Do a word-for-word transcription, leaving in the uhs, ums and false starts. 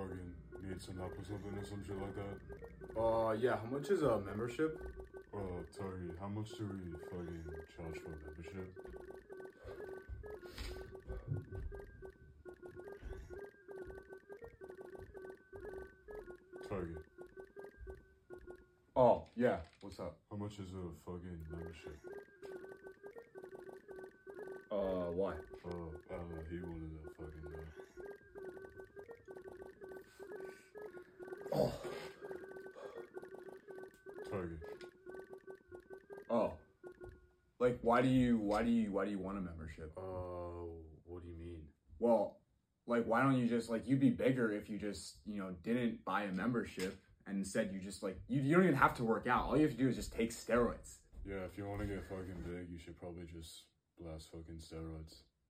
fucking need some help or something or some shit like that. Uh, yeah, how much is a membership? Uh, Target, how much do we fucking charge for a membership? Target, Oh, yeah, what's up? how much is a fucking membership? Uh, why? Uh, uh, he wanted to fucking know. Oh. Target, Oh. Like, why do you, why do you, why do you want a membership? uh, what do you mean? Well, like, why don't you just, like, you'd be bigger if you just, you know, didn't buy a membership and instead you just, like, you, you don't even have to work out. All you have to do is just take steroids. Yeah, if you want to get fucking big, you should probably just blast fucking steroids.